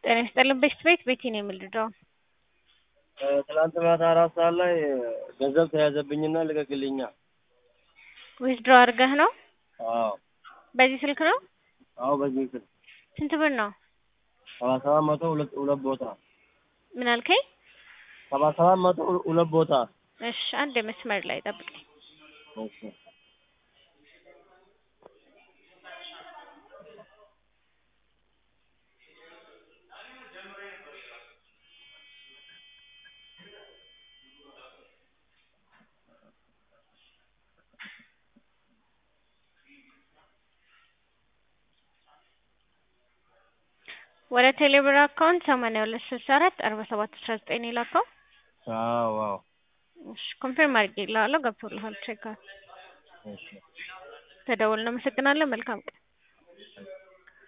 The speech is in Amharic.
ጤና ይስጥልኝ ቤቴ ነው የምልደው። ትላንት ማታ 4 ሰዓት ላይ ገንዘብ ተያዘብኝና ልቀቅልኛ። ዊዝድሮ አድርገህ ነው? አዎ በዚህ ስልክ ነው? አዎ በዚህ ስልክ። ስንት ብር ነው? 7700 ሁለት ቦታ። ምን አልከኝ? 7700 ሁለት ቦታ። እሺ አንድ መስመር ላይ ጠብቀኝ። ኦኬ ወደ ቴሌብር አካውንት 8264 47 19 ይላከው። አዎ አዎ እሺ ኮንፈርም አድርጌልሃለሁ ገብቶልሃል ቼክ አድርግ። እሺ ተደውልና መሰግናለሁ መልካም ቀን።